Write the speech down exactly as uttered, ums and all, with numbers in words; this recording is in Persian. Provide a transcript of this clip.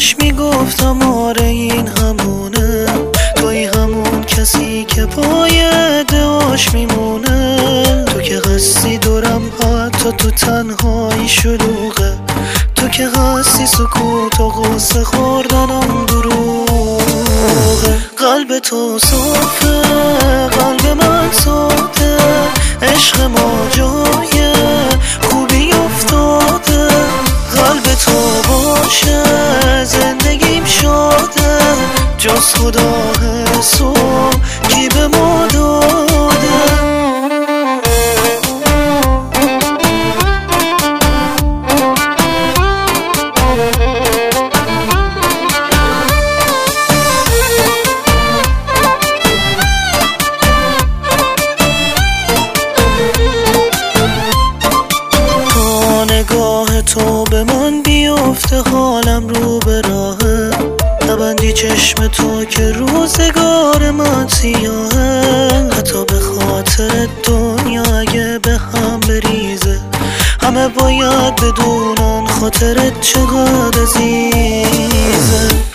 همش میگفتم آره این همونه، توی همون کسی که پای ادعاش میمونه. تو که هستی دورم حتی تو تنهایی شلوغه، تو که هستی سکوت و غصه خوردنم دروغه. قلب تو صافه، قلب من ساده، عشق ما جای خوبی افتاده. قلب تو باشه زندگیم شاده، جز خدا حسو کی به ما داده. نگاه تو به من بیفته حالم رو به راهه، نبندی چشم تو که روزگار من سیاهه. حتی به خاطر دنیا اگه به هم بریزه، همه باید بدونن خاطرت چقدر عزیزه.